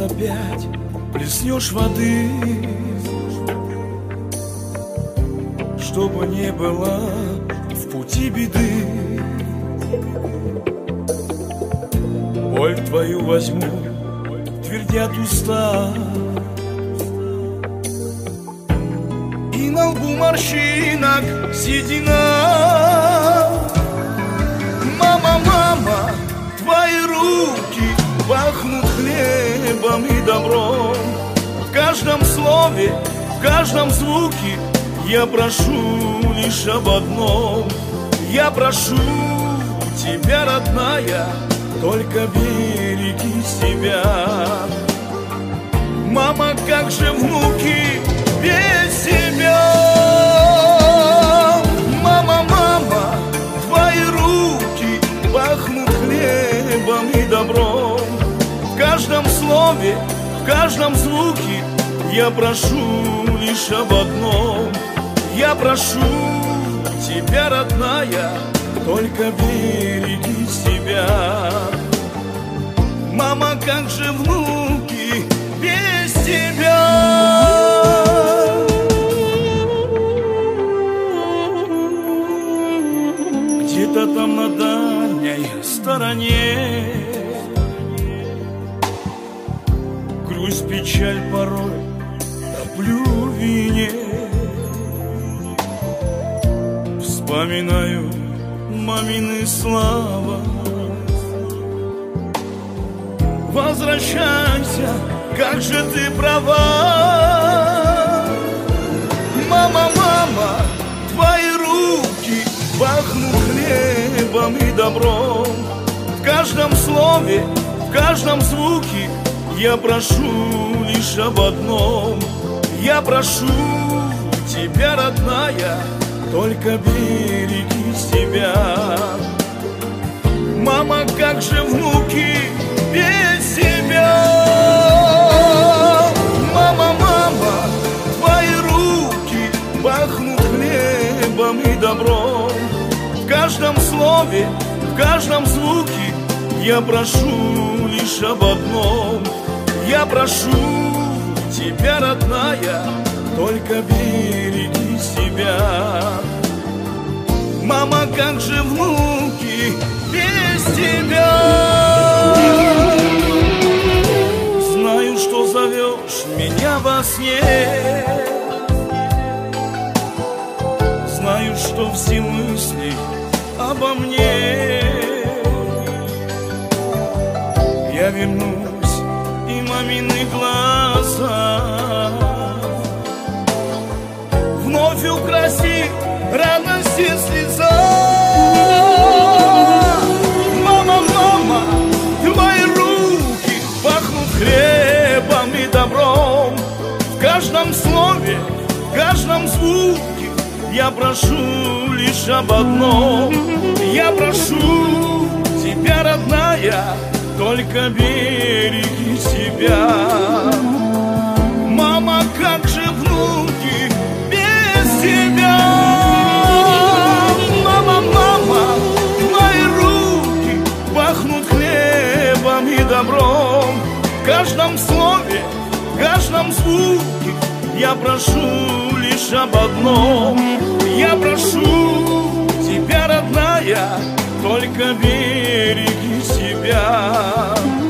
опять плеснешь воды, чтобы не было в пути беды. Боль твою возьму, твердят уста, и на лбу морщинок седина. Мама, мама, твои руки пахнут хлебом и добром. В каждом слове, в каждом звуке я прошу лишь об одном. Я прошу тебя, родная, только береги себя. Мама, как же внуки без тебя? Мама, мама, твои руки пахнут хлебом и добром. В каждом слове, в каждом звуке я прошу лишь об одном. Я прошу тебя, родная, только береги себя. Мама, как же внуки без тебя? Где-то там на дальней стороне грусть, печаль порой топлю в вине. Вспоминаю мамины слова. Возвращайся, как же ты права. Мама, мама, твои руки пахнут хлебом и добром. В каждом слове, в каждом звуке я прошу лишь об одном. Я прошу тебя, родная, только береги себя. Мама, как же внуки без тебя? Мама, мама, твои руки пахнут хлебом и добром. В каждом слове, в каждом звуке я прошу лишь об одном. Я прошу тебя, родная, только береги себя. Мама, как же внуки без тебя? Знаю, что зовешь меня во сне, знаю, что все мысли обо мне. Я вернусь, и мамины глаза вновь украсит радость и слеза. Мама, мама, твои руки пахнут хлебом и добром. В каждом слове, в каждом звуке я прошу лишь об одном. Я прошу тебя, родная, только береги себя. Мама, как же внуки без тебя? Мама, мама, твои руки пахнут хлебом и добром. В каждом слове, в каждом звуке я прошу лишь об одном. Я прошу тебя, родная, только береги себя.